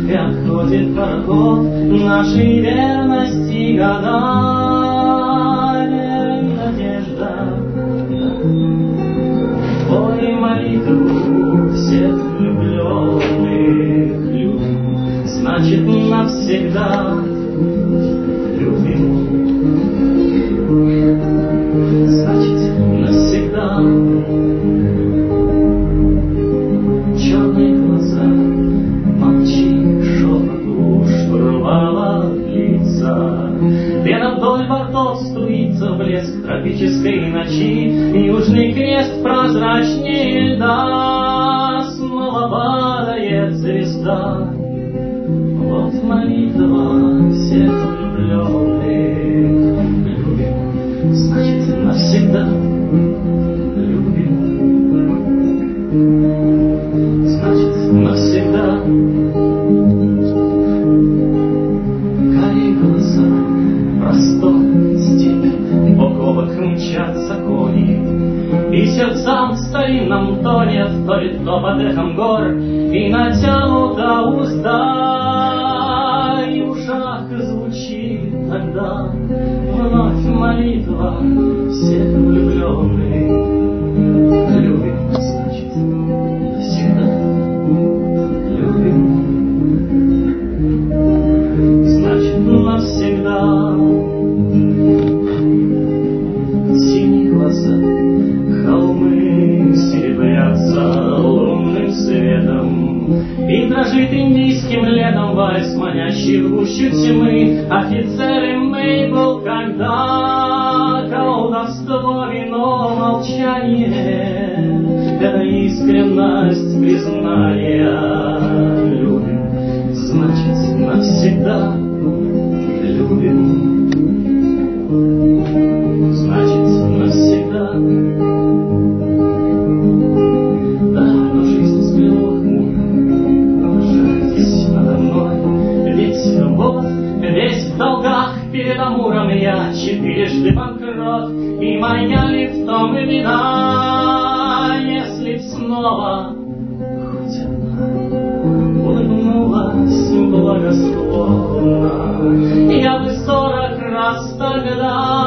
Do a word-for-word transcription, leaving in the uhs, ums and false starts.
И отходит пароход нашей верности года. Надежда, ой, молитву всех влюбленных любим, значит навсегда любим, значит навсегда. Черные глаза, молчи, шепот у штурвала длится, пена вдоль бортов струится, в блеск тропической ночи, южный крест прозрачнее льда, снова падает звезда. Вот молитва всех влюбленных любим, значит навсегда любим, значит навсегда. Карие глаза, простор, степь, бок о бок мчатся кони, и сердцам в старинном тоне вторит топот эхом гор, и натянута узда, и в ушах звучит тогда вновь молитва всех влюбленных любим, значит навсегда любим, значит навсегда. Синие глаза, холмы серебрятся лунным светом, и дрожит индийским летом вальс, манящий в гущу тьмы. Офицеры Мейбл, когда колдовство, вино, молчание, это искренность признания любим, значит навсегда любим, значит навсегда. Да, но жизнь сплела хмуро, повышайтесь надо мной, ведь вот весь в долгах перед Амуром я четырежды банкрот, и моя ли в том вина, если б снова хоть одна улыбнулась благосклонно, я бы сорок раз тогда